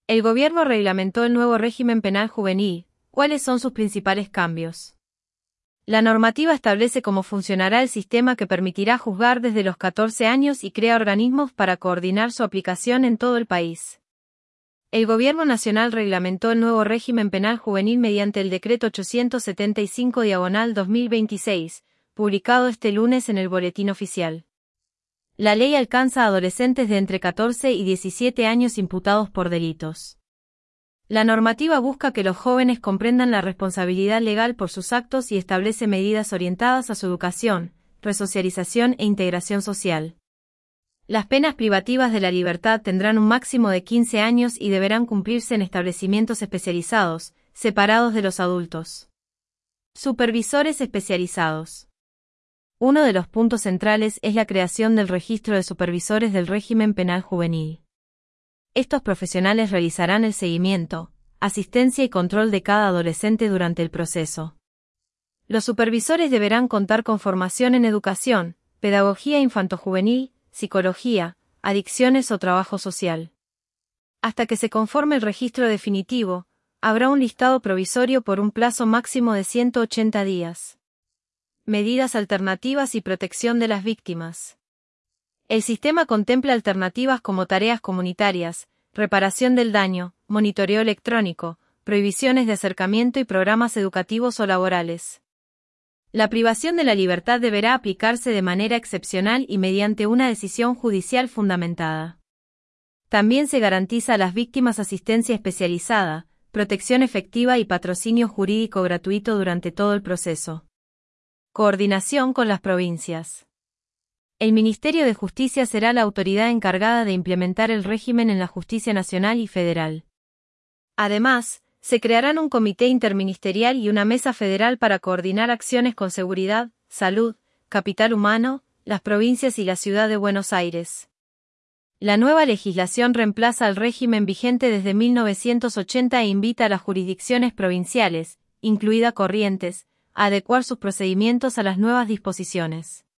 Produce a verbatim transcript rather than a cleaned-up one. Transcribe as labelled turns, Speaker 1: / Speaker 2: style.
Speaker 1: El gobierno reglamentó el nuevo régimen penal juvenil. ¿Cuáles son sus principales cambios? La normativa establece cómo funcionará el sistema que permitirá juzgar desde los catorce años y crea organismos para coordinar su aplicación en todo el país. El Gobierno Nacional reglamentó el nuevo régimen penal juvenil mediante el Decreto ochocientos setenta y cinco diagonal dos mil veintiséis, publicado este lunes en el Boletín Oficial. La ley alcanza a adolescentes de entre catorce y diecisiete años imputados por delitos. La normativa busca que los jóvenes comprendan la responsabilidad legal por sus actos y establece medidas orientadas a su educación, resocialización e integración social. Las penas privativas de la libertad tendrán un máximo de quince años y deberán cumplirse en establecimientos especializados, separados de los adultos. Supervisores especializados. Uno de los puntos centrales es la creación del registro de supervisores del régimen penal juvenil. Estos profesionales realizarán el seguimiento, asistencia y control de cada adolescente durante el proceso. Los supervisores deberán contar con formación en educación, pedagogía infantojuvenil, psicología, adicciones o trabajo social. Hasta que se conforme el registro definitivo, habrá un listado provisorio por un plazo máximo de ciento ochenta días. Medidas alternativas y protección de las víctimas. El sistema contempla alternativas como tareas comunitarias, reparación del daño, monitoreo electrónico, prohibiciones de acercamiento y programas educativos o laborales. La privación de la libertad deberá aplicarse de manera excepcional y mediante una decisión judicial fundamentada. También se garantiza a las víctimas asistencia especializada, protección efectiva y patrocinio jurídico gratuito durante todo el proceso. Coordinación con las provincias. El Ministerio de Justicia será la autoridad encargada de implementar el régimen en la justicia nacional y federal. Además, se crearán un comité interministerial y una mesa federal para coordinar acciones con seguridad, salud, capital humano, las provincias y la ciudad de Buenos Aires. La nueva legislación reemplaza al régimen vigente desde mil novecientos ochenta e invita a las jurisdicciones provinciales, incluida Corrientes, a adecuar sus procedimientos a las nuevas disposiciones.